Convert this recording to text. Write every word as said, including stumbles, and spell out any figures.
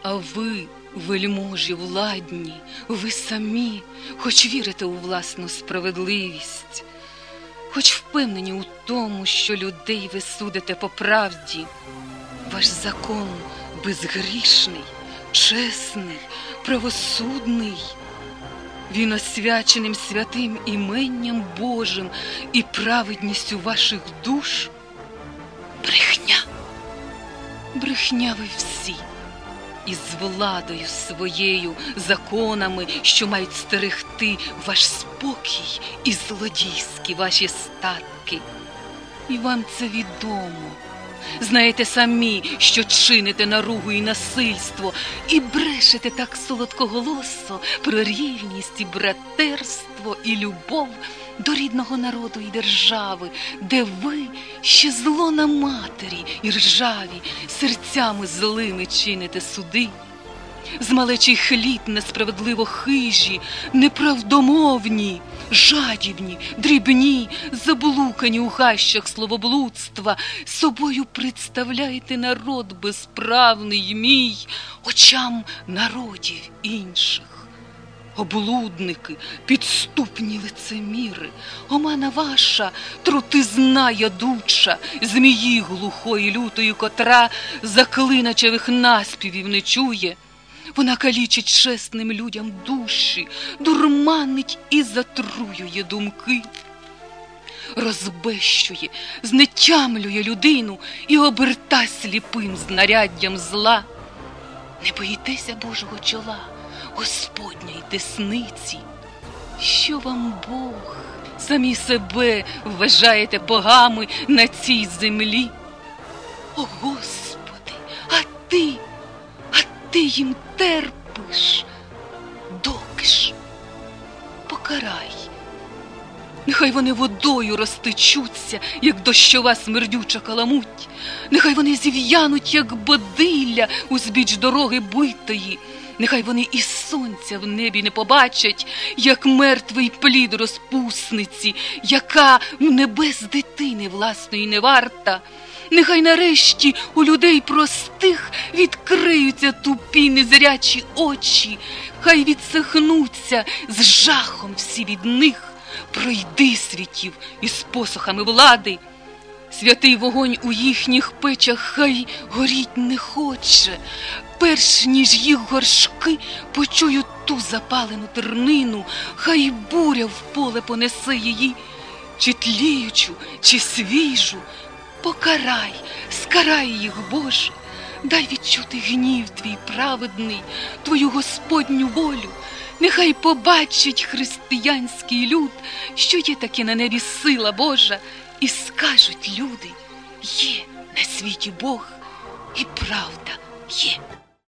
А ви, вельможі владні, ви самі, хоч вірите у власну справедливість, хоч впевнені у тому, що людей ви судите по правді, ваш закон безгрішний, чесний, правосудний. Він освяченим святим іменням Божим і праведністю ваших душ. Брехня. Брехня ви всі. І з владою своєю, законами, що мають стерегти ваш спокій і злодійські ваші статки. І вам це відомо. Знаєте самі, що чините наругу і насильство, і брешете так солодкоголосо про рівність і братерство і любов до рідного народу і держави, де ви ще зло на матері і ржаві, серцями злими чините суди. З малечих літ несправедливо хижі, неправдомовні, жадібні, дрібні, заблукані у хащах словоблудства, собою представляєте народ безправний мій очам народів інших. Облудники, підступні лицеміри, омана ваша, трутизна ядуча, змії глухої лютої, котра заклиначевих наспівів не чує. Вона калічить чесним людям душі, дурманить і затруює думки, розбещує, знетямлює людину і оберта сліпим знаряддям зла. Не боїтеся Божого чола, Господньої десниці. Що вам Бог? Самі себе вважаєте богами на цій землі. О, Господи, а ти, а ти їм терпиш, доки ж? Покарай. Нехай вони водою розтечуться, як дощова смердюча каламуть. Нехай вони зів'януть, як бодилля узбіч дороги битої. Нехай вони і сонця в небі не побачать, як мертвий плід розпусниці, яка в небес дитини власної не варта. Нехай нарешті у людей простих відкриються тупі незрячі очі, хай відсахнуться з жахом всі від них. Пройди світів із посохами влади. Святий вогонь у їхніх печах хай горіть не хоче, перш ніж їх горшки почують ту запалену тернину, хай буря в поле понесе її, чи тліючу, чи свіжу. Покарай, скарай їх, Боже, дай відчути гнів твій праведний, твою Господню волю. Нехай побачить християнський люд, що є таки на небі сила Божа, і скажуть люди: є на світі Бог, і правда є.